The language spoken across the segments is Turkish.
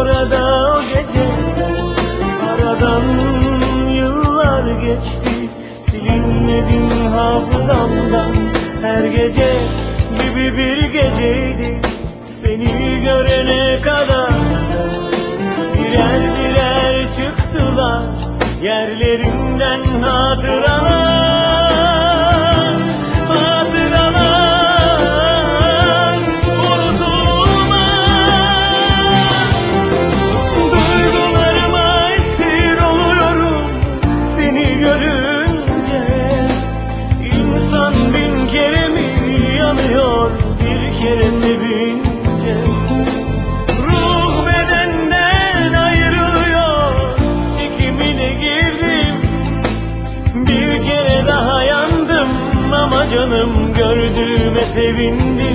orada o gece. Aradan yıllar geçti, silinmedin hafızamdan. Her gece gibi bir geceydi, seni görene kadar. Birer birer çıktılar yerlerinden hatıralar. Hatıralar unutulmaz. Duygularıma esir oluyorum seni görünce. İnsan bin kere mi yanıyor bir kere sevince? Ruh bedenden ayrılıyor, çekimine girdim. Bir kere daha yandım ama canım gördüğüme sevindim.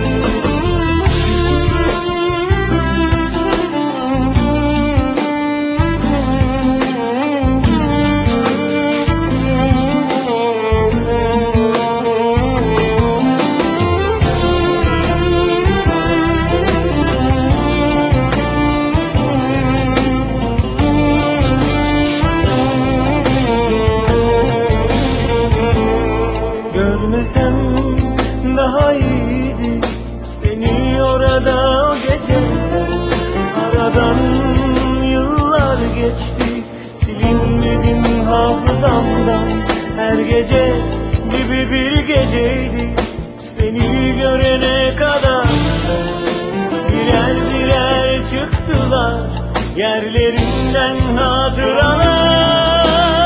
Görmesem daha iyiydi seni orada o gece. Aradan yıllar geçti, silinmedin hafızamdan. Her gece gibi bir geceydi, seni görene kadar. Birer birer çıktılar yerlerinden hatıralar.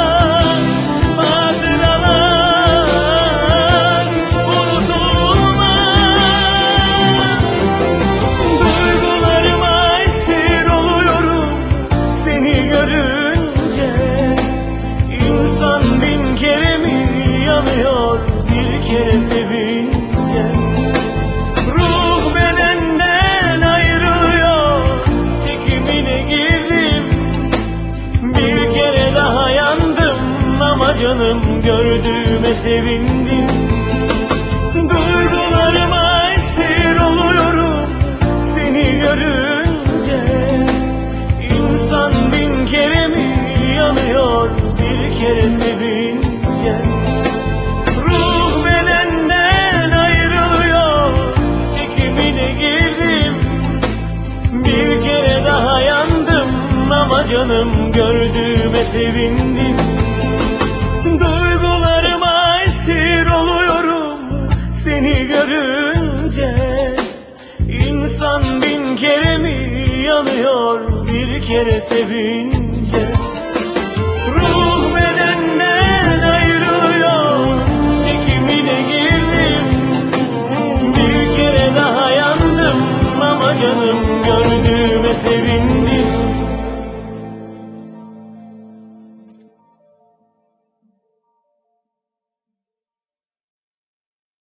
Hatıralar unutulmaz. Duygularıma esir oluyorum seni görünce. İnsan bin kere mi yanıyor bir kere sevince? Ruh bedenden ayrılıyor, çekimine girdim. Bir kere daha yandım ama canım gördüğüme sevindim. Duygularıma esir oluyorum seni görünce. İnsan bin kere mi yanıyor bir kere sevince? Ruh bedenden ayrılıyor, çekimine girdim. Bir kere daha yandım ama canım gördüğüme sevindim. Duygularıma esir oluyorum seni görünce. İnsan bin kere mi yanıyor bir kere sevince? Ruh bedenden ayrılıyor, çekimine girdim. Bir kere daha yandım ama canım